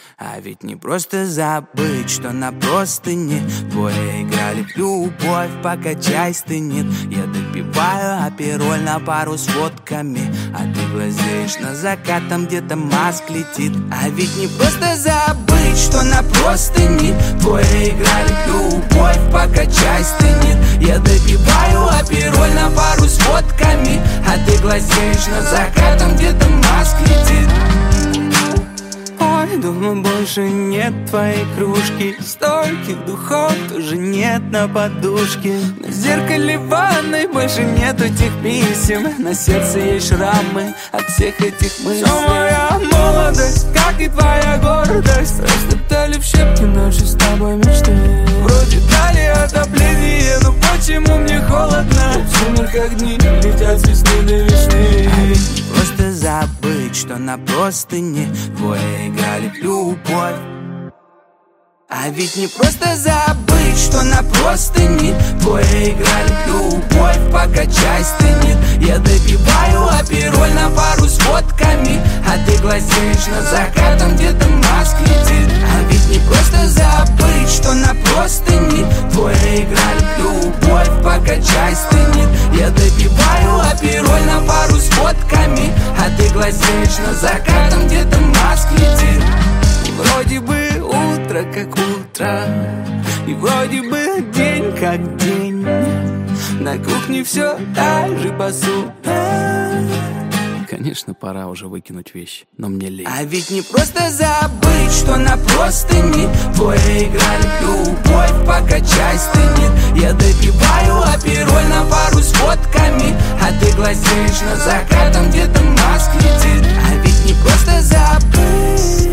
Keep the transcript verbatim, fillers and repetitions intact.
А ведь не просто забыть, что на простыне двое играли в любовь, пока чай стынет. Я допиваю апероль на пару с водками, а ты глазеешь на закат, там где-то Маск летит. А ведь не просто забыть, что на простыне двое играли в любовь, пока чай стынет. Я допиваю апероль на пару с водками, а ты глазеешь на закат, там где-то Маск летит. Ой, дома больше нет твоей кружки, стольких духов тоже нет на подушке. На зеркале ванной больше нету тех писем, на сердце есть шрамы от всех этих мыслей. Все моя молодость, как и твоя гордость, растоптали в щепки наши с тобой мечты. Вроде дали отопление, но почему мне холодно? В сумерках дни летят с весны до весны. А ведь не просто забыть, что на простыне двое играли в любовь. А ведь не просто забыть, что на простыне двое играли в любовь, пока чай стынет. Я допиваю апероль на пару с водками, а ты глазеешь на закат, там где-то Маск летит. А ведь не просто забыть, что на простыне двое играли в любовь, пока чай стынет. Я допиваю апероль на пару с водками, а ты глазеешь на закат, там где-то Маск летит. И вроде бы утро как утро, и вроде бы день как день. На кухне все так же посуда. Конечно, пора уже выкинуть вещи, но мне лень. А ведь не просто забыть, что на простыне двое играли в любовь, пока чай стынет. Я допиваю апероль на пару с водками, а ты глазеешь на закат, там где-то Маск летит. А ведь не просто забыть.